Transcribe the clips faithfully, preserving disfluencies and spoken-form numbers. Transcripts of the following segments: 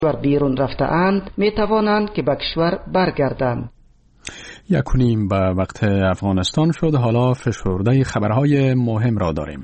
و بیرون رفته‌اند می توانند که به کشور برگردند. یک و نیم به وقت افغانستان شد. حالا فشرده خبرهای مهم را داریم.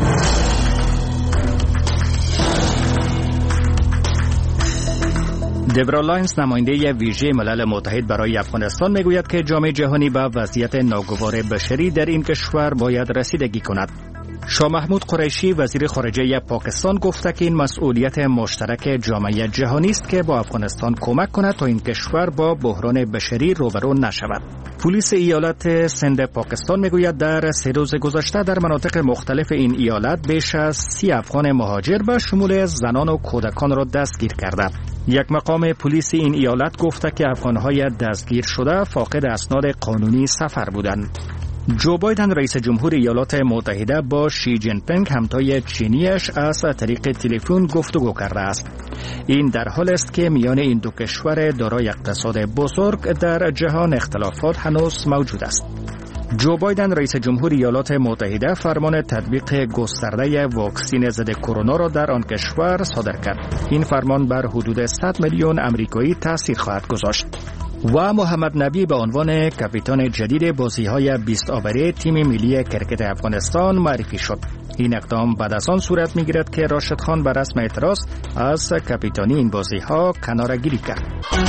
دبرا لاینز نماینده ویژه ملل متحد برای افغانستان میگوید که جامعه جهانی به وضعیت ناگوار بشری در این کشور باید رسیدگی کند. شاه محمود قریشی وزیر خارجه پاکستان گفته که این مسئولیت مشترک جامعه جهانی است که با افغانستان کمک کند تا این کشور با بحران بشری روبرو نشود. پلیس ایالت سند پاکستان میگوید در سه روز گذشته در مناطق مختلف این ایالت بیش از سی افغان مهاجر به شمول زنان و کودکان را دستگیر کرده. یک مقام پلیس این ایالت گفته که افغانهای دستگیر شده فاقد اسناد قانونی سفر بودند. جو بایدن رئیس جمهور ایالات متحده با شی جین پینگ همتای چینیش از طریق تلفن گفتگو کرده است. این در حالی است که میان این دو کشور دارای اقتصاد بزرگ در جهان اختلافات هنوز موجود است. جو بایدن رئیس جمهور ایالات متحده فرمان تطبیق گسترده واکسن ضد کرونا را در آن کشور صادر کرد. این فرمان بر حدود صد میلیون آمریکایی تاثیر خواهد گذاشت. و محمد نبی به عنوان کاپیتان جدید بازی‌های بیست آوری تیم ملی کرکت افغانستان معرفی شد. این اقدام بعد از آن صورت می‌گیرد که راشد خان بر رسم اعتراض از کاپیتانی این بازی‌ها کناره‌گیری کرد.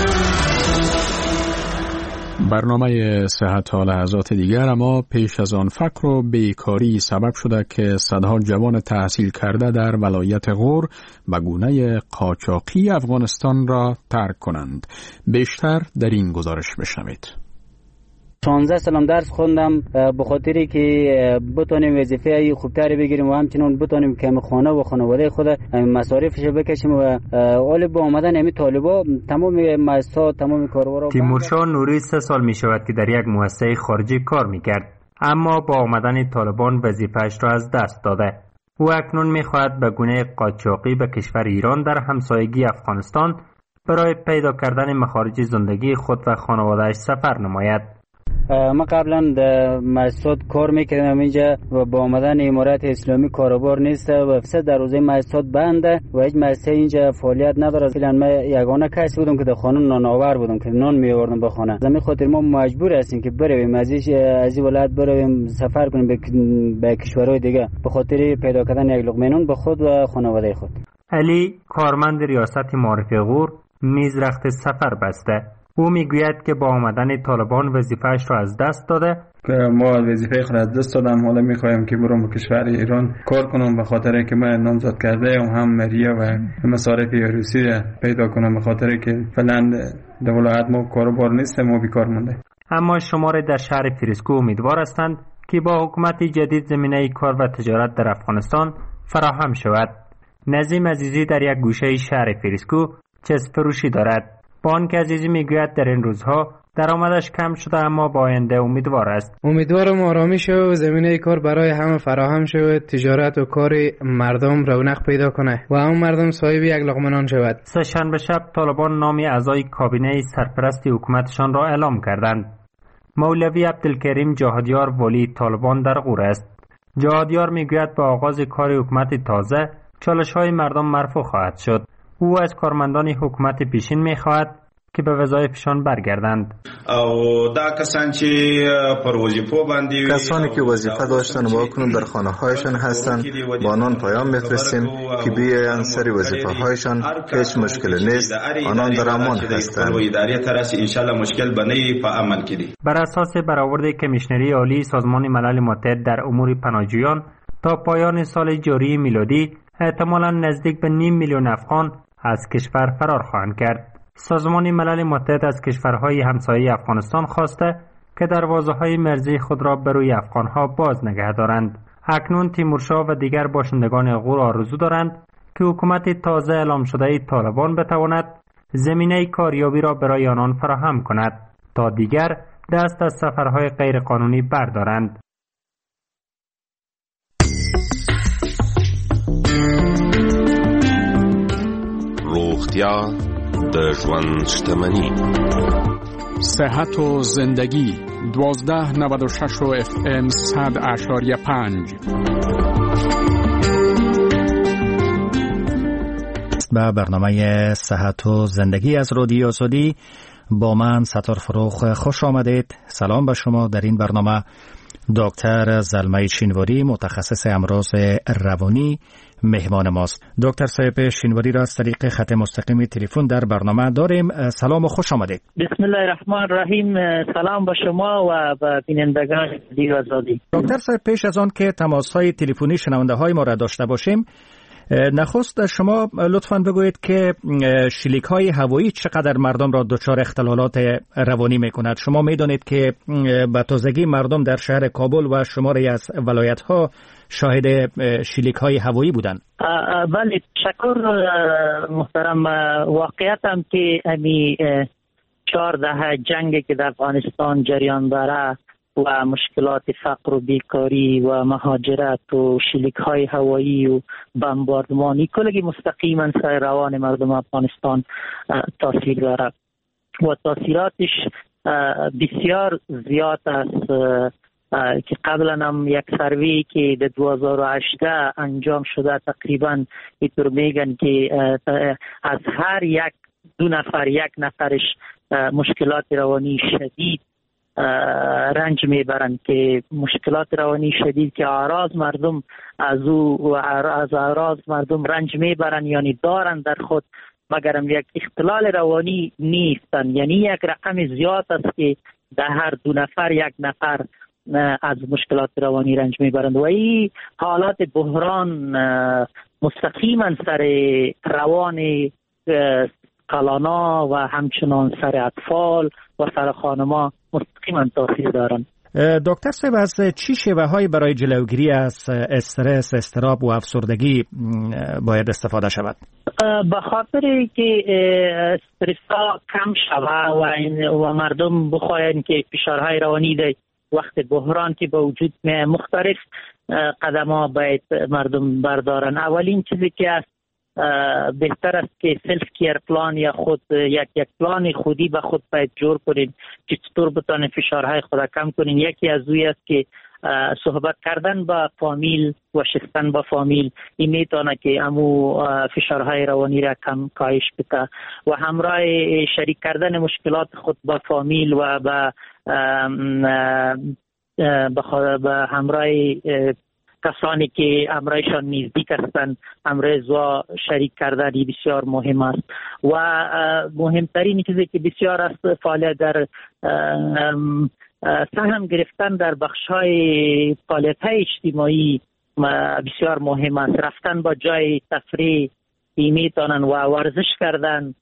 برنامه صحت تا لحظات دیگر، اما پیش از آن فقر و بیکاری سبب شده که صدها جوان تحصیل کرده در ولایت غور به گونه قاچاقی افغانستان را ترک کنند. بیشتر در این گزارش بشنوید. شانزده سال درس خوندم به خاطری که بتونیم وظیفه خوبتری بگیریم و همچنین بتونیم که خانه و خانواده خود مصارفش بکشیم و اول با آمدن امی طالبا تمام مؤسسات تمام کارورا. تیمورشاه نوری سه سال می شود که در یک مؤسسه خارجی کار می کرد، اما با آمدن طالبان وظیفه‌اش را از دست داده. او اکنون می خواهد به گونه قاچاقی به کشور ایران در همسایگی افغانستان برای پیدا کردن مخارج زندگی خود و خانواده‌اش سفر نماید. ما قبلا در مؤسسات کار میکردم اینجا و با آمدن امارت اسلامی کاروبار نیست و فساد در روزه مؤسسات بنده و هیچ مؤسسه اینجا فعالیت نداره. اصلا ما یگانه کسی بودم که در خانه نان آور بودم که نان می آوردم به خانه. زمین خاطر ما مجبور هستیم که برویم از از ولایت برویم سفر کنیم به, به کشورهای دیگه به خاطر پیدا کردن یک لقمه نان به خود و خانواده خود. علی کارمند ریاست معارف غور میز رخت سفر بسته. او میگوید که با آمدن طالبان وظیفه‌اش را از دست داده. که ما وظیفه خود از دست دادم، حالا میخوایم که برم به کشور ایران کار کنم به خاطر که من نامزد کرده ام هم مریا و مصارف روسی پیدا کنم به خاطر که فعلا در ولایت ما کاروبار نیست، ما بیکار مونده. اما شمار در شهر فریسکو امیدوار هستند که با حکومت جدید زمینه کار و تجارت در افغانستان فراهم شود. نظیم عزیزی در یک گوشه شهر فریسکو چسب فروشی دارد. بان که عزیزی میگوید در این روزها درآمدش کم شده اما با آینده امیدوار است. امیدوارم آرامش و زمینه کار برای همه فراهم شود، تجارت و کار مردم رونق پیدا کنه و هم مردم صاحب یک لقمه نان شود. سه شنبه شب طالبان نام اعضای کابینه سرپرستی حکومتشان را اعلام کردند. مولوی عبدالکریم جهادیار ولی طالبان در غور است. جهادیار میگوید با آغاز کار حکومت تازه چالش‌های مردم مرفوع خواهد شد. او از کارمندان حکومت پیشین می‌خواهد که به وظایفشان برگردند. کسانی که وظیفه داشتن و اکنون در خانه‌هایشان هستند با آنان پیام می‌فرستیم که بیایند سر وظیفه‌هایشان، هیچ مشکلی نیست، آنان در امان هستند. بر اساس برآورد کمیشنری عالی سازمان ملل متحد در امور پناهجویان تا پایان سال جاری میلادی احتمالاً نزدیک به نیم میلیون افغان از کشور فرار خواهند کرد. سازمان ملل متحد از کشورهای همسایه افغانستان خواسته که دروازه‌های مرزی خود را به روی افغانها باز نگه دارند. اکنون تیمورشاه و دیگر باشندگان غور آرزو دارند که حکومت تازه اعلام شده طالبان بتواند زمینه کاریابی را برای آنان فراهم کند تا دیگر دست از سفرهای غیرقانونی بردارند. روغتیا د ژوند شتمني. صحت و زندگی دوازده نود و شش و اف ام صد اشاریه پنج. به برنامه صحت و زندگی از رادیو آزادی. با من ستار فروخ خوش آمدید. سلام به شما. در این برنامه دکتر زلمه شینواری متخصص امراض روانی مهمان ماست. دکتر صاحب شینواری را از طریق خط مستقیم تلفن در برنامه داریم. سلام و خوش آمدید. بسم الله الرحمن الرحیم. سلام به شما و به بینندگان رادیو آزادی. دکتر صاحب، پیش از آن که تماس‌های تلفنی شنونده های ما را داشته باشیم، نخست شما لطفاً بگویید که شلیک های هوایی چقدر مردم را دچار اختلالات روانی می کند. شما می دانید که به تازگی مردم در شهر کابل و شماری از ولایت ها شاهد شلیک های هوایی بودند. بله، تشکر محترم. واقعیت هم که امی چهار دهه جنگی که در افغانستان جریان داره و مشکلات فقر و بیکاری و مهاجرت و شلیک های هوایی و بمباردمانی کلگی مستقیما سر روان مردم افغانستان تاثیر داره و تاثیراتش بسیار زیاد است که قبلا هم یک سروی که در دو هزار و هجده انجام شده تقریبا اینطور میگن که از هر یک دو نفر یک نفرش مشکلات روانی شدید رنج میبرند، که مشکلات روانی شدید که اعراض مردم از او و از اعراض مردم رنج میبرند، یعنی دارند در خود مگرم یک اختلال روانی نیستند. یعنی یک رقم زیاد است که در هر دو نفر یک نفر از مشکلات روانی رنج میبرند و این حالات بحران مستقیما سر روان کلانا و همچنان سر اطفال و سر خانما مستقیما تاثیر دارند. دکتر صاحب، از چی شیوه های برای جلوگیری از استرس، اضطراب و افسردگی باید استفاده شود؟ به خاطر که استرس ها کم شود و, و مردم بخواین که فشارهای روانی ده وقت بحران که به وجود مختلف قدم ها باید مردم بردارن. اولین چیزی که است بهتر است که سلف کیر پلان یا خود یک یک پلان خودی به خود باید جور کنین که چطور بتانین فشارهای خود کم کنین. یکی از اوی است که صحبت کردن با فامیل و شستن با فامیل، این میتونه که امو فشارهای روانی را کم کاهش بده و همراه شریک کردن مشکلات خود با فامیل و با به همراه کسانی که امرایشان نزدیک هستند امراض و شریک کردنی بسیار مهم است. و مهمترین چیزی که بسیار است فعالیت در سهم گرفتن در بخش‌های فعالیت‌های اجتماعی بسیار مهم است. رفتن با جای تفریح میتونن و ورزش کردن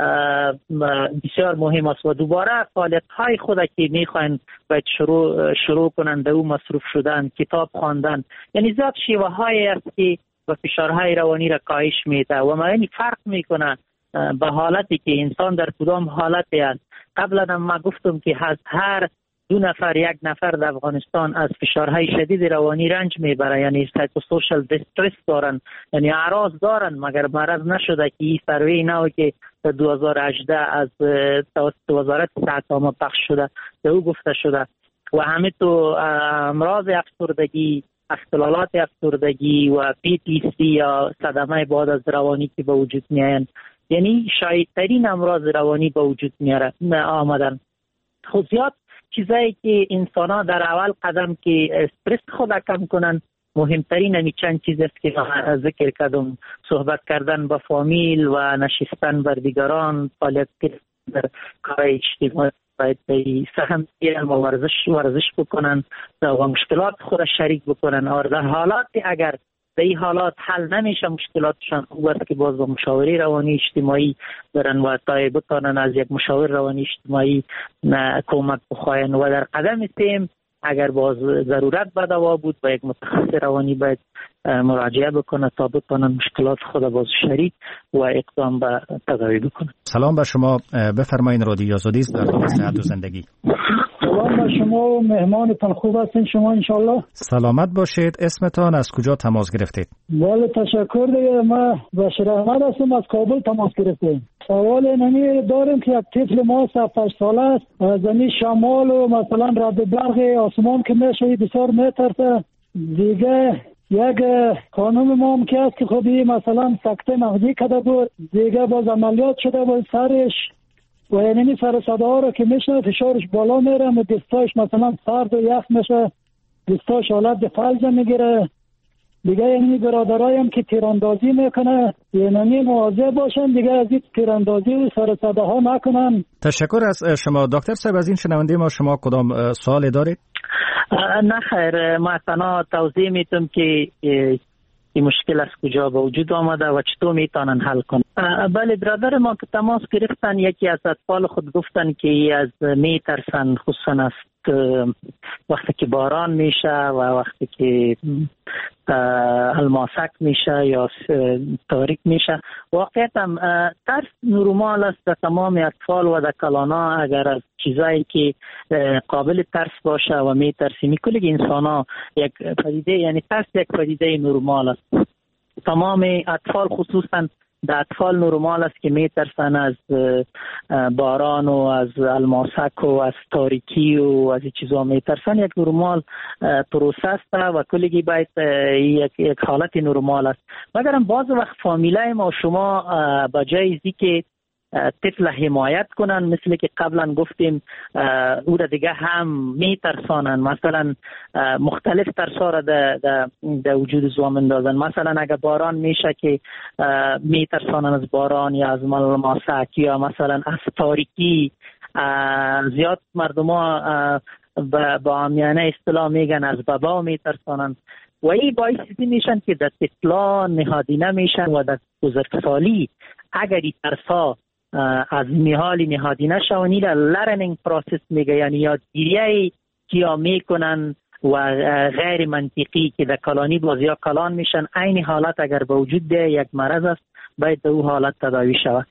بسیار مهم است و دوباره فعالیت‌های خود که میخواین باید شروع شروع کنند در او مصروف شدن، کتاب خواندن. یعنی زیاد شیوه هایی است که با فشارهای روانی را کاهش میده و معنی فرق میکنه به حالتی که انسان در کدام حالتی است. قبلا هم ما گفتم که از هر دو نفر یک نفر در افغانستان از فشارهای شدید روانی رنج میبره، یعنی سایکوسوشال دیسترس دارن، یعنی اعراض دارن مگر مرض نشده که این سروی نو که در دو هزار و هجده از توسط وزارت صحت عامه پخش شده در او گفته شده. و همه تو امراض افسردگی، اختلالات افسردگی و پی تی اس دی یا صدمه بعد از روانی که به وجود میاین، یعنی شایدترین امراض روانی به وجود میاره آمدن. خود زیاد چیزایی که انسان ها در اول قدم که استرس خود کم کنن، مهمترین همی چند چیز است که ذکر کردم: صحبت کردن با فامیل و نشستن بر دیگران، فعالیت در کار اجتماعی، باید سهم گیرن و ورزش ورزش بکنن و مشکلات خود شریک بکنن. اور در حالات اگر به این حالات حل نمیشه مشکلاتشان، خوب است که باز با مشاوره روانی اجتماعی برن و تا بتانن از یک مشاور روانی اجتماعی کمک بخواین. و در قدم سیم اگر باز ضرورت به دوا بود با یک متخصص روانی باید مراجعه بکنه تا بتانن مشکلات خود باز شریک و اقدام به تداوی بکنه. سلام به شما، بفرمایید. رادیو آزادی است، برنامه صحت و زندگی. سلام به شما و مهمانتان. خوب هستین شما انشالله؟ سلامت باشید. اسمتان، از کجا تماس گرفتید؟ بله تشکر دیگه. ما بشیر احمد هستم، از کابل تماس گرفتیم. سوال نمی داریم که یک طفل ما هفت هشت ساله است، زمین شمال و مثلا رد برق آسمان که میشه بسیار میترسه. دیگه یک خانم ما هم که است که خودی مثلا سکته مغزی کرده بود، دیگه باز عملیات شده بود سرش و یعنی سر صدا ها رو که میشه فشارش بالا میره و دستاش مثلا سرد و یخ میشه، دستاش حالت فلج میگیره. دیگه یعنی برادرای هم که تیراندازی میکنه یعنی مواظب باشن دیگه از این تیراندازی و سر صدا ها نکنن. تشکر از شما دکتر صاحب. از این شنونده ما شما کدام سوال دارید؟ نه خیر، ما تنها توضیح میتونم که این مشکل از کجا به وجود آمده و چطور میتونن حل کنن. بله، برادر ما که تماس گرفتن یکی از اطفال خود گفتن که از میترسن، خصوصا از وقتی که باران میشه و وقتی که الماسک میشه یا تاریک میشه. واقعیت هم ترس نورمال است در تمام اطفال و در کلانا. اگر از چیزایی که قابل ترس باشه و میترسی کل انسان ها یک پدیده، یعنی ترس یک پدیده نورمال است. تمام اطفال خصوصا در اطفال نورمال است که میترسن از باران و از الماسک و از تاریکی و از این چیزا میترسن. یک نورمال پروسه است و کلگی باید یک, یک حالت نورمال است. مگرم بعض وقت فامیلای ما و شما بجای ازی که طفل حمایت کنن، مثل که قبلا گفتیم او را دیگه هم میترسانن، مثلا مختلف ترسا را در وجود زوام اندازن. مثلا اگر باران میشه که میترسانن از باران یا از ماسک یا مثلا از تاریکی. زیاد مردم ها با عامیانه اصطلاح میگن از بابا میترسانن و این باعث میشن که در طفلا نهادینه میشن و در بزرگسالی اگر این ترسا از نهالی نهادی نشونی را لرنینگ پروسس میگه، یعنی یادگیری که میکنن و غیر منطقی که در کلانی بازی یا کلان میشن. این حالت اگر به وجود ده یک مرض است، باید در او حالت تداوی شود.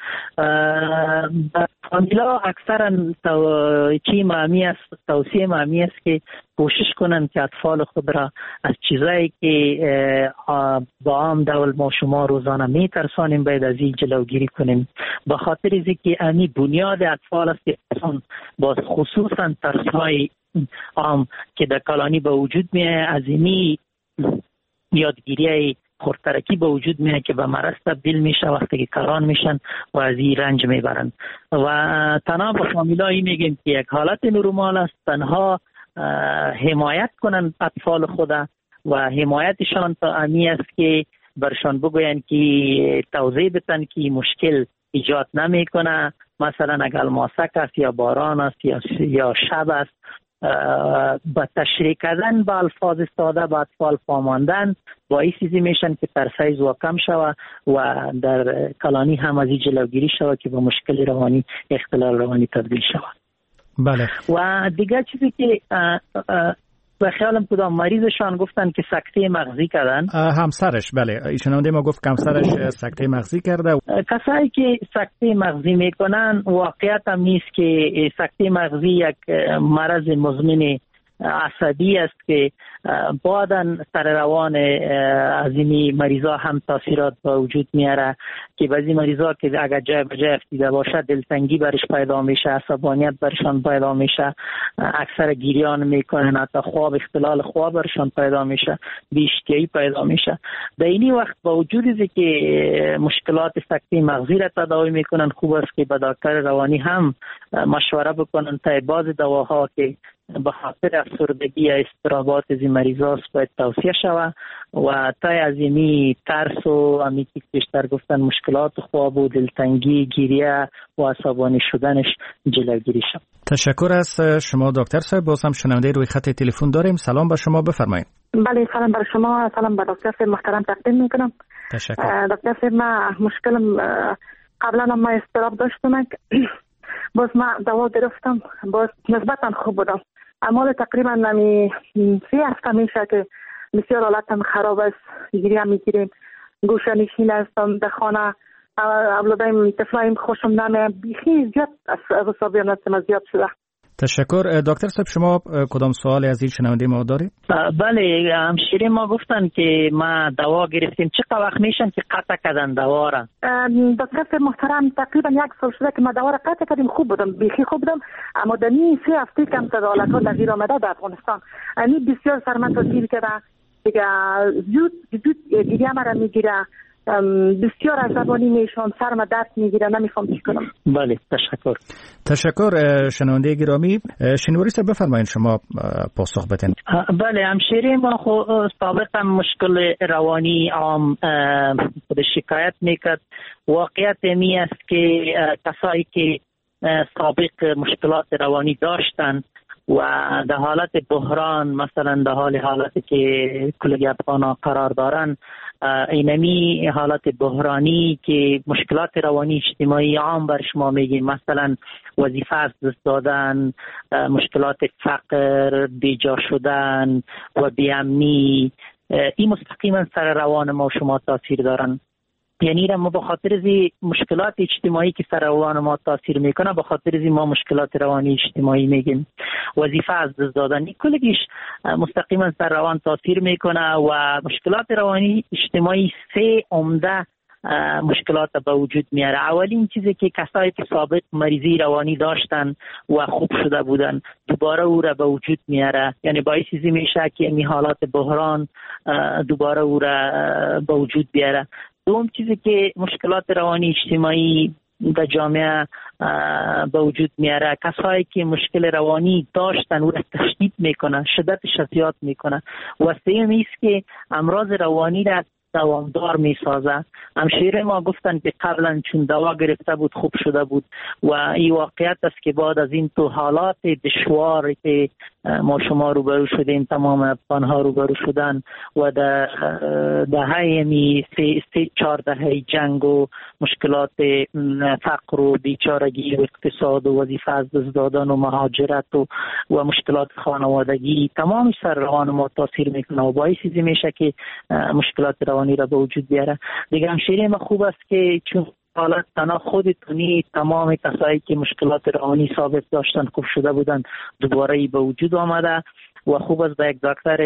فامیلا اکثرا چی معمی است، توصیه معمی است که کوشش کنند که اطفال خود را از چیزایی که با عام دول ما شما روزانه میترسانیم باید از این جلوگیری کنیم، به خاطر اینکه امی بنیاد اطفال است که باز خصوصا ترسهای عام که در کلانی به وجود میه از اینی یادگیری خورترکی به وجود میه که به مرض تبدیل میشه وقتی که کلان میشن و از این رنج میبرن. و تنها به فامیلایی میگیم که یک حالت نورمال است، تنها حمایت کنن اطفال خود و حمایتشان تا امی است که برشان بگوین که توضیح بتن که مشکل ایجاد نمیکنه. مثلا اگر ماسک است یا باران است یا یا شب است، با تشریح کردن با الفاظ ساده با اطفال فهماندن باعث چیزی میشن که ترسای زوا کم شود و در کلانی هم از این جلوگیری شود که با مشکل روانی اختلال روانی تبدیل شود. بله. و دیگه چیزی که به خیالم کدام مریضشان گفتن که سکته مغزی کردن، همسرش. بله، ایشون ما گفت که همسرش سکته مغزی کرده. کسایی که سکته مغزی میکنن واقعیت هم نیست که سکته مغزی یک مرض مزمن عصبی است که بعداً سر روان از این مریضا هم تاثیرات به وجود میاره که بعضی مریضا که اگر جای به جای افتیده باشه دلتنگی برش پیدا میشه، عصبانیت برشان پیدا میشه، اکثر گریان میکنن، حتی خواب اختلال خواب برشان پیدا میشه، بی‌اشتیایی پیدا میشه. در این وقت با وجود اینکه که مشکلات سکته مغزی را تداوی میکنن، خوب است که با دکتر روانی هم مشوره بکنن تا بعضی دواها که به خاطر افسردگی یا اضطرابات از این مریضاست باید توصیه شود و تا از اینی ترس و همی که بیشتر گفتن مشکلات خواب و دلتنگی، گریه و عصبانی شدنش جلوگیری شود. تشکر از شما دکتر صاحب. باز هم شنونده روی خط تلفن داریم. سلام به شما، بفرمایید. بله، سلام بر شما، سلام به دکتر صاحب محترم تقدیم میکنم. تشکر. دکتر صاحب، ما مشکلم قبلا ما اضطراب داشتم، باز ما دوا گرفتم، باز نسبتا خوب بودم. اما تقریبا نمی سی هفته میشه که بسیار حالتم خراب است، گیری هم میگیریم، گوشه نشین هستم در خانه، اولادایم طفلایم خوشم نمیه، بیخی زیاد از حسابیم نستم زیاد شده. تشکر. دکتر صاحب شما کدام سوالی از این شنونده ما دارید؟ بله، همشیره ما گفتن که ما دوا گرفتیم، چقدر وقت میشن که قطع کردن دوا را؟ دکتر صاحب محترم تقریبا یک سال شده که ما دوا را قطع کردیم، خوب بودم، بیخی خوب بودم، اما در این سه هفته کم تداولت ها تغییر آمده در افغانستان. این بسیار سرمت تاثیر کرده، دیگه زود زود گریه مرا میگیره، بسیار عصبانی میشم، سرم درد میگیره، نمیخوام چی کنم. بله تشکر. تشکر شنونده گرامی. شنواری صاحب بفرمایید شما پاسخ بدین. بله همشیره ما خو سابقا مشکل روانی عام خود شکایت میکرد. واقعیت می است که کسایی که سابق مشکلات روانی داشتن و در حالت بحران، مثلا در حال حالتی که کلگی افغانا قرار دارن، اینمی حالت بحرانی که مشکلات روانی اجتماعی عام بر شما میگیم، مثلا وظیفه از دست دادن، مشکلات فقر، بیجا شدن و بیامنی، این مستقیما سر روان ما و شما تاثیر دارن. یعنی ما به خاطر زی مشکلات اجتماعی که سر روان ما تاثیر میکنه، به خاطر زی ما مشکلات روانی اجتماعی میگیم. وظیفه از دست دادن کلگیش مستقیما سر روان تاثیر میکنه و مشکلات روانی اجتماعی سه عمده مشکلات به وجود میاره. اولین چیزی که کسایی که سابق مریضی روانی داشتن و خوب شده بودن دوباره او را به وجود میاره، یعنی باعث چیزی میشه که این حالات بحران دوباره او را به وجود بیاره. دوم چیزی که مشکلات روانی اجتماعی در جامعه به وجود میاره، کسایی که مشکل روانی داشتن او را تشدید میکنه، شدتش زیاد میکنه. و سوم است که امراض روانی را دوامدار میسازه. همشیره ما گفتن که قبلا چون دوا گرفته بود خوب شده بود و این واقعیت است که بعد از این تو حالات دشوار که ما شما روبرو شدیم، تمام افغانها روبرو شدن و در دهه می سه سه چهار دهه جنگ و مشکلات فقر و بیچارگی و اقتصاد و وظیفه از دست دادن و مهاجرت و و مشکلات خانوادگی، تمام سر روان ما تاثیر میکنه و باعث چیزی میشه که مشکلات روانی را به وجود بیاره. دیگه همشیره ما خوب است که چون حالت تنها خودتونی تمام کسایی که مشکلات روانی ثابت داشتن خوب شده بودن دوباره به وجود آمده و خوب است به یک دکتر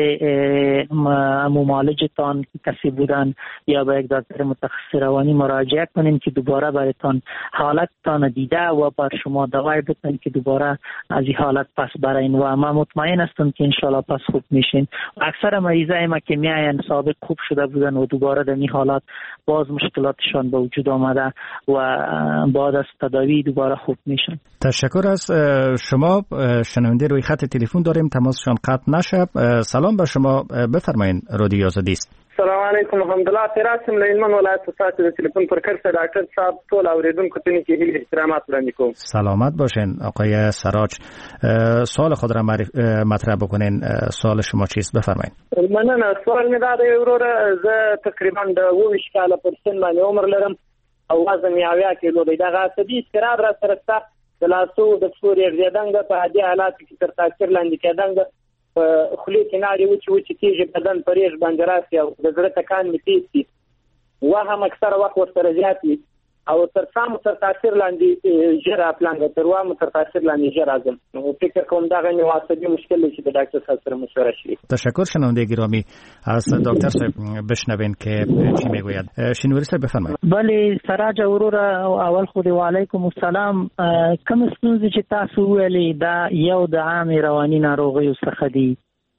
ممالجتان که کسی بودن یا به یک دکتر متخصص روانی مراجعه کنین که دوباره برایتان حالتتان دیده و بر شما دوای بتن که دوباره از این حالت پس برین و ما مطمئن هستم که انشالله پس خوب میشین. اکثر مریضای ما که میاین سابق خوب شده بودن و دوباره در این حالات باز مشکلاتشان به وجود آمده و بعد از تداوی دوباره خوب میشن. تشکر از شما. شنونده روی خط تلفن داریم، تماسشان قطع نشه. سلام به شما، بفرمایید. رادیو آزادی است. السلام علیکم. الحمدلله تراسم لیلمن ولایت ساعت د تلفن پر کرسه ډاکټر صاحب ټول اوریدونکو ته کې هیله احترامات وړاندې کوم. سلامت باشین آقای سراج. سوال خود را مطرح بکنین. سوال شما چیست؟ بفرمایید. مننه. سوال می داده وروره، زه تقریبا د اوویشت کاله پر سن باندې عمر لرم او وزن یې اویا کیلو دی. دغه عصبي اضطراب را سره شته، د لاسو د سوري غځېدنګ په عادي حالاتو کې تر تاثیر لاندې کېدنګ، خولې کې نارې وچې وچې کېږي، بدن په ریږ باندې راسي او د زړه ټکان مې تېز شي، وهم اکثره وخت ورسره زیات وي او تر څه مو تر تاثیر لاندې ژر راپلانګه، تر وامو تر تاثیر لاندې ژر راځم. نو فکر کوم دغه یو عصبي مشکل دی چې د ډاکټر صاحب سره مشوره شي. تشکر. شنونده گرامی، از دکتر صاحب بشنوین که چی میگوید. شنواری صاحب بفرمایید. بله سراج وروره، اول خو دی وعلیکم السلام. کوم ستونزې چې تاسو ویلې دا یو د عام رواني ناروغیو څخه دی.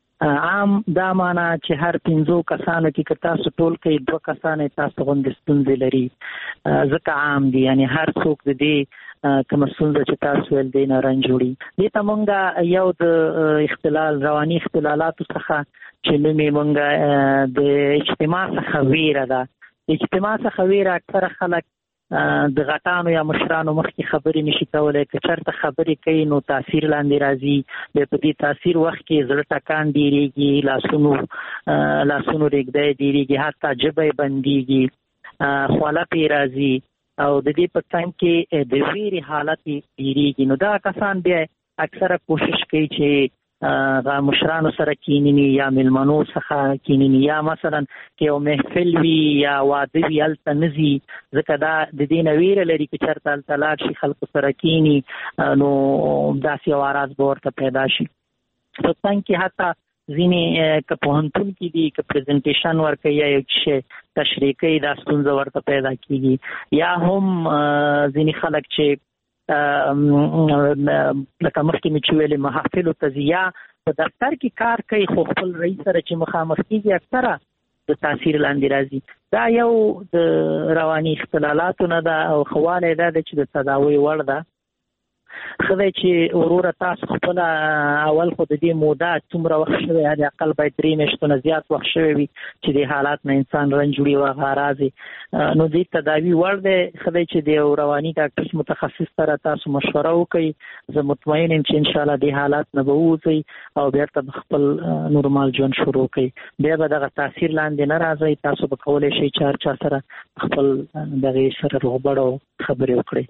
عام دا معنا چې هر پنځو کسانو کې که تاسو ټول کې دوه کسان تاسو غوندې ستونزې لري، ځکه عام دي، یعنی هر څوک د دې کوم ستونزه چې تاسو ول دي نه رنج جوړي. دې ته مونږه یو د اختلال رواني اختلالاتو څخه چې نومې مونږه د اجتماع څخه ویره ده. اجتماع څخه ویره اکثره خلک د غټانو یا مشرانو مخکې خبرې نشي کولای، که چېرته خبرې کوي نو تاثیر لاندې راځي، بیا په دې تاثیر وخت کې زړه ټکان ډېرېږي، لاسونو لاسونو رېږدی ډېرېږي، حتی ژبه یې بندېږي، خوله پرې راځي او د دې په څنګ کې د ویرې حالت یې ډېرېږي. نو دا کسان بیا اکثره کوشش کوي چې مشرانو سره کینینی یا ملمنو څخه کینینی، یا مثلا که یو محفل وي یا واده وي هلته نه ځي، ځکه دا د دې نه ویره لري که چېرته هلته لاړ شي خلکو سره کیني نو داسې یو اراز به ورته پیدا شي. په څنګ کې حتی ځینې که پوهنتون کې دي که پریزنټیشن ورکوي یا یو شی تشریح کوي دا ستونزه ورته پیدا کېږي. یا هم ځینې خلک چې لکه مخکې مې چې ویلې محافلو ته ځي یا په دفتر کې کار کوي خو خپل رئیس سره چې مخامخ کیږي اکثره د تاثیر لاندې راځي. دا یو د رواني اختلالاتو نه ده او خواله ده چې د تداوی وړ ده. خدای چې وروره تاسو خپل اول خو د دې موده څومره وخت شوی یا اقل باید درې میاشتو نه زیات وخت شوی وي چې د حالات نه انسان رنج وړي او غراضي نو دې تداوی وړ دی. خدای چې د رواني ډاکټر متخصص سره تاسو مشوره وکړئ. زه مطمئن یم چې ان شاء الله د حالات نه به ووځئ او بیرته خپل نورمال ژوند شروع کړئ. بیا به دغه تاثیر لاندې نه راځي. تاسو به کولی شئ چې هر چا سره خپل دغه سره روغبړ او خبرې وکړئ.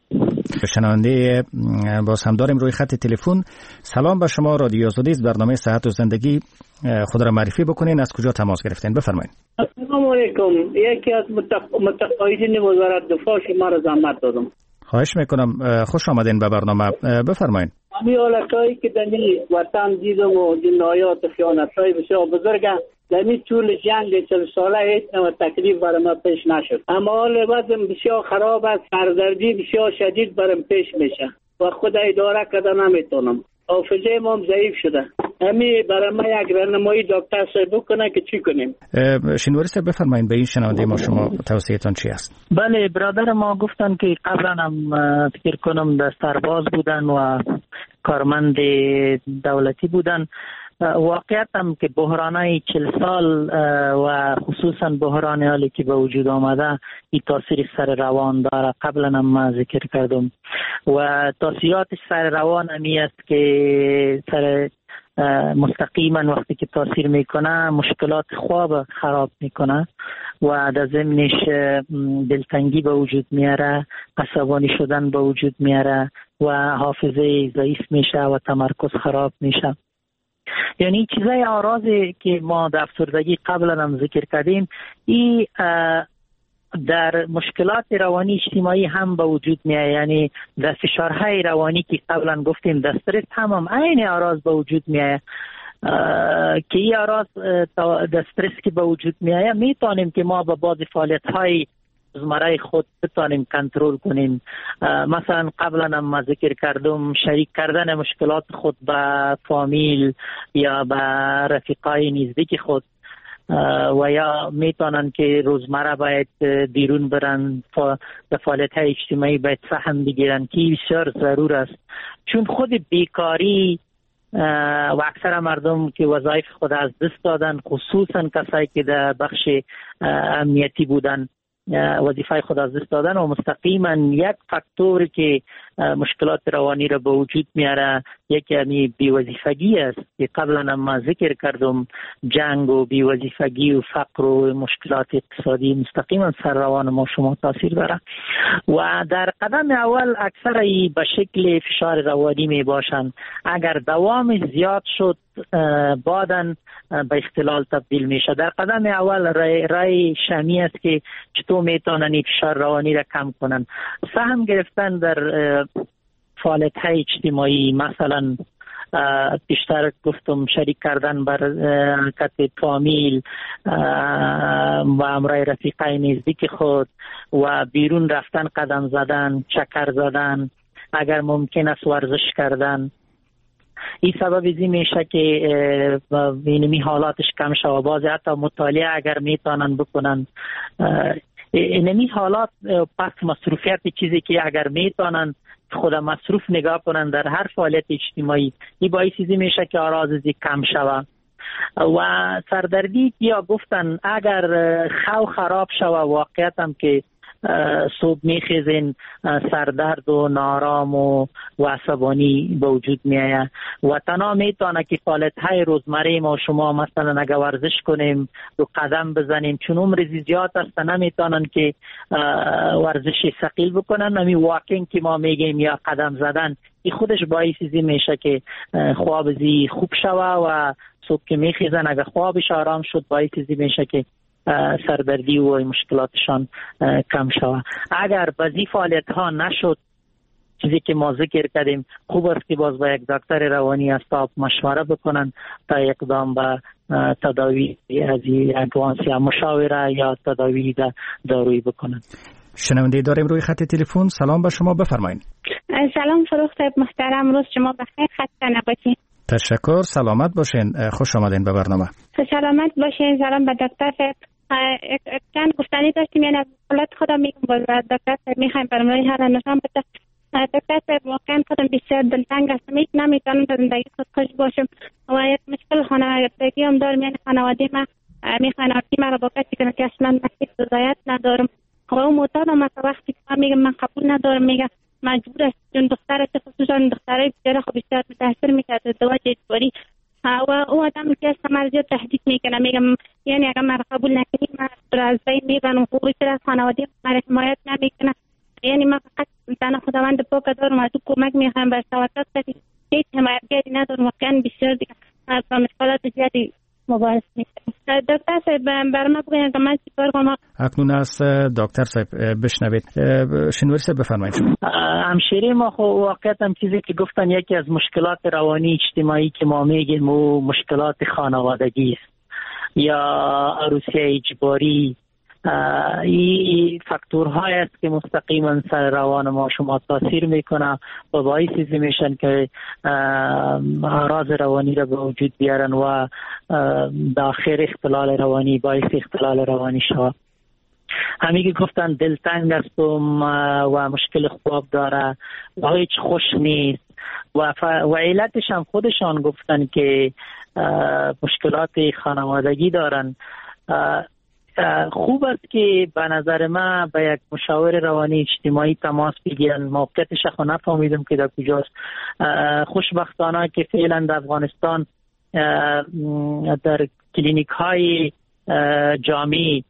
شنونده باز هم داریم روی خط تلفن. سلام به شما، رادیو آزادی است، برنامه صحت و زندگی. خود را معرفی بکنین، از کجا تماس گرفتین؟ بفرمایید. السلام علیکم. یکی از متقاعدین وزارت دفاع شما را زحمت دادم. خواهش میکنم، خوش آمدین به برنامه. بفرمایید. همین حالتایی که در وطن دیدم و جنایات و خیانت‌های بسیار بزرگ در این طول جنگ چل ساله هیچ نوع تکلیف برای ما پیش نشد. اما حال وضع بسیار خراب است، سردردی بسیار شدید برام پیش میشه و خود اداره کردن نمیتونم. حافظه ما ضعیف شده. همین برای ما یک راهنمایی دکتر صاحب بکنه که چی کنیم. شنواری صاحب بفرمایید، به این شنونده ما شما توصیه‌تان چی است؟ بله، برادر ما گفتن که قبلا هم فکر کنم در سرباز بودن و کارمند دولتی بودن. واقعیت هم که بحرانای چل سال و خصوصا بحران حالی که به وجود آمده این تاثیر سر روان داره. قبلا هم ما ذکر کردم و تاثیراتش سر روان همی است که سر مستقیما وقتی که تاثیر میکنه مشکلات خواب خراب میکنه و در ضمنش دلتنگی به وجود میاره، عصبانی شدن به وجود میاره و حافظه ضعیف میشه و تمرکز خراب میشه. یعنی چیزای اعراضی که ما در افسردگی قبلا هم ذکر کردیم این در مشکلات روانی اجتماعی هم به وجود میاد. یعنی در فشارهای روانی که قبلا گفتیم در استرس هم هم عین اعراض به وجود میاد که این اعراض در استرس که به وجود میاد میتونیم که ما با بعض فعالیت‌های روزمره خود بتانیم کنترل کنیم. مثلا قبلا هم ذکر کردم شریک کردن مشکلات خود با فامیل یا با رفیقای نزدیک خود و یا میتونن که روزمره باید بیرون برن به فعالیت های اجتماعی باید سهم بگیرن که بسیار ضرور است. چون خود بیکاری و اکثر مردم که وظایف خود از دست دادن، خصوصا کسایی که در بخش امنیتی بودن وظیفه خود از دست دادن و مستقیما یک فاکتور که مشکلات روانی را به وجود میاره یکی یعنی بی‌وظیفگی است که قبلا ما ذکر کردم. جنگ و بی‌وظیفگی و فقر و مشکلات اقتصادی مستقیما سر روان ما شما تاثیر داره و در قدم اول اکثر ای به شکل فشار روانی می باشند. اگر دوام زیاد شد بعداً به اختلال تبدیل میشه. در قدم اول رای, رای شمی است که چطور میتونن فشار روانی را کم کنن. سهم گرفتن در فعالیت های اجتماعی، مثلا بیشتر گفتم شریک کردن بر کت فامیل و امرای رفیقای نزدیک خود و بیرون رفتن، قدم زدن، چکر زدن، اگر ممکن است ورزش کردن. این سبب ازی میشه که اینمی حالاتش کم شود. بعضی حتی مطالعه اگر میتونن بکنن اینمی حالات پس مصروفیت چیزی که اگر میتونن خود مصروف نگاه کنن در هر فعالیت اجتماعی این باعث ازی میشه که آراز ازی کم شود. و سردردی یا گفتن اگر خو خراب شود واقعیت هم که صبح میخیزین سردرد و نارام و عصبانی به وجود میآید و تنها میتونه که فعالیت های روزمره ما شما مثلا اگر ورزش کنیم و قدم بزنیم چون عمر زیاد است نمیتونن که ورزش ثقیل بکنن. همین واکینگ که ما میگیم یا قدم زدن این خودش باعث زی میشه که خواب زی خوب شوه و صبح که میخیزن اگر خوابش آرام شد باعث زی میشه که سردردی و مشکلاتشان کم شود. اگر بعضی فعالیت ها نشد چیزی که ما ذکر کردیم خوب است که باز با یک دکتر روانی استاب مشوره بکنن تا اقدام به تداوی از ادوانس یا مشاوره یا تداوی دارویی بکنن. شنونده داریم روی خط تلفن. سلام به شما، بفرمایید. سلام فروخ صاحب محترم، روز شما بخیر، خسته نباشید. تشکر. سلامت باشین. خوش آمدین به برنامه. سلامت باشین. سلام به دکتر. چند گفتنی داشتیم، یعنی از حالت خودم میگم با دکتر میخوایم برنامه هر نشان بده. دکتر واقعا خودم بسیار دلتنگ هستم، هیچ نمیتونم در زندگی خود خوش باشم و یک مشکل خانوادگی هم دارم. یعنی خانواده من میخواین آرتی من را با کسی کنه که اصلا مسیح رضایت ندارم و اون معتادم است. وقتی که من میگم من قبول ندارم میگه مجبور است، چون دخترش خصوصا دخترای بسیار خب بسیار متاثر میکرد ازدواج اجباری و او آدم که است من زیاد تهدید میکنه، میگم یعنی اگر من قبول نکنی من را از بین میبرم. خوبی که از خانواده من حمایت نمیکنه. یعنی من فقط تنها خداوند پاک دارم و تو کمک میخوام بر توسط کسی هیچ حمایتگری ندارم. واقعا بسیار دیگه از مشکلات زیادی مبارزه میکنم. دکتر صاحب برام بگین که من چیکار کنم؟ اکنون از دکتر صاحب بشنوید. شنواری صاحب بفرمایید. همشیره ما خو واقعا هم چیزی که گفتن یکی از مشکلات روانی اجتماعی که ما میگیم و مشکلات خانوادگی است یا عروسی اجباری. این فاکتورهای است که مستقیما سر روان ما شما تاثیر میکنه و باعث میشن که اعراض روانی را به وجود بیارن و داخل اختلال روانی باعث اختلال روانی شود. همین که گفتن دلتنگ است و مشکل خواب داره و هیچ خوش نیست و, ف... و علتش هم خودشان گفتن که مشکلات خانوادگی دارن. خوب است که به نظر من به یک مشاور روانی اجتماعی تماس بگیرن. موقعیتش خو نفهمیدم که در کجاست. خوشبختانه که فعلا در افغانستان در کلینیک های جامعی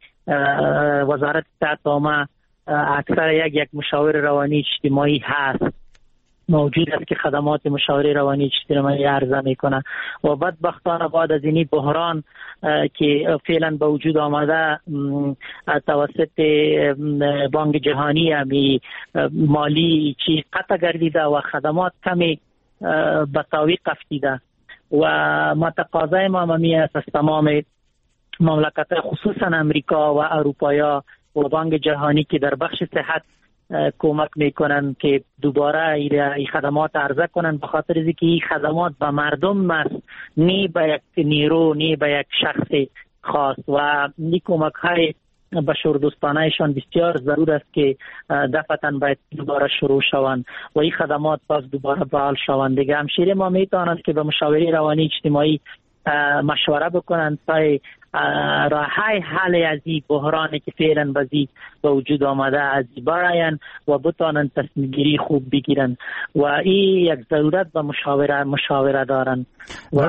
وزارت صحت عامه اکثر یک یک مشاور روانی اجتماعی هست، موجود است که خدمات مشاوره روانی اجتماعی عرضه میکنه و بدبختانه بعد از این بحران که فعلا به وجود آمده توسط بانک جهانی همی مالی چی قطع گردیده و خدمات کمی به تعویق افتیده و ما تقاضای ما همی است از تمام مملکت خصوصا امریکا و اروپایا و بانک جهانی که در بخش صحت کمک میکنن که دوباره این خدمات عرضه کنن، به خاطر اینکه این خدمات به مردم است، نه به یک نیرو، نه به یک شخص خاص و این کمک های بشردوستانهشان بسیار ضرور است که دفعتاً باید دوباره شروع شوند و این خدمات باز دوباره فعال شوند. دیگه همشیره ما میتونند که به مشاوره روانی اجتماعی مشوره بکنند تا راه های حل از این بحرانی که فعلا بازی به وجود آمده از براین و بتانند تصمیم گیری خوب بگیرن و این یک ضرورت به مشاوره مشاوره دارن. و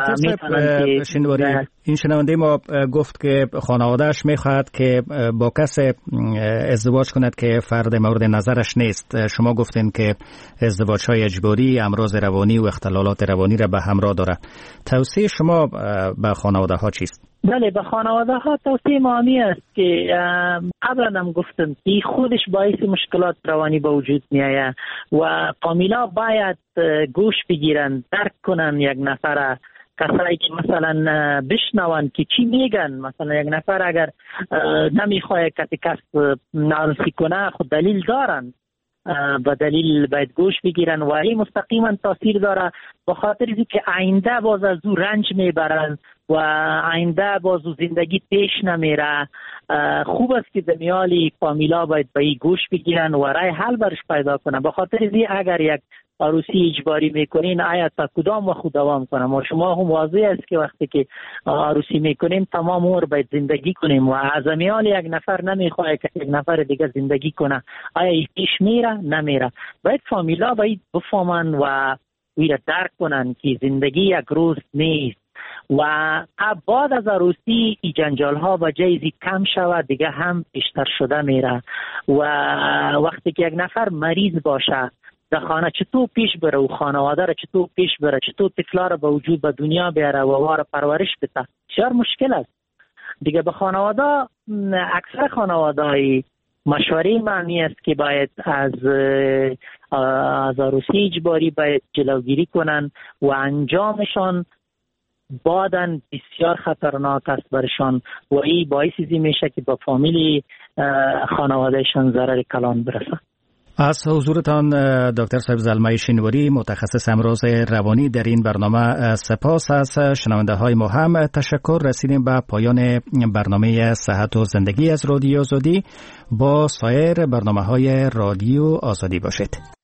میتونند این شنونده ما گفت که خانوادهش میخواهد که با کس ازدواج کند که فرد مورد نظرش نیست. شما گفتین که ازدواج های اجباری امراض روانی و اختلالات روانی را به همراه داره. توصیه شما به خانواده ها چیست؟ بله، به خانواده ها توصیه ما همی است که قبلا هم گفتم که خودش باعث مشکلات روانی به وجود می آید و فامیلا باید گوش بگیرن، درک کنن یک نفر، کسایی که مثلا بشنون که چی میگن. مثلا یک نفر اگر نمیخواه کسی کس عروسی کنه خود دلیل دارن، با دلیل باید گوش بگیرن و این مستقیما تاثیر داره به خاطر اینکه آینده باز از او رنج میبرن و آینده باز او زندگی پیش نمیره. خوب است که دمیالی فامیلا باید به این گوش بگیرن و رای حل برش پیدا کنن. به خاطر اینکه اگر یک عروسی اجباری میکنین آیا تا کدام وقت دوام کنم و شما هم واضح است که وقتی که عروسی میکنین تمام عمر باید زندگی کنیم و از میال یک نفر نمیخواد که یک نفر دیگه زندگی کنه. آیا این پیش میره؟ نمیره. باید فامیلا باید بفهمن و ویرا درک کنن که زندگی یک روز نیست و بعد از عروسی ای جنجال ها و جایزی کم شود دیگه هم بیشتر شده میره و وقتی که یک نفر مریض باشه در خانه چطور پیش بره و خانواده را چطور پیش بره، چطور طفلا را به وجود به دنیا بیاره و وار پرورش بده، بسیار مشکل است دیگه. به خانواده اکثر خانواده‌ای مشوره معنی است که باید از از عروسی اجباری باید جلوگیری کنن و انجامشان بعداً بسیار خطرناک است برشان و این باعث میشه که با فامیلی خانوادهشان ضرر کلان برسه. از حضورتان دکتر صاحب زلمه شینواری، متخصص امراض روانی، در این برنامه سپاس. از شنونده های ما هم تشکر. رسیدیم به پایان برنامه صحت و زندگی از رادیو آزادی. با سایر برنامه های رادیو آزادی باشید.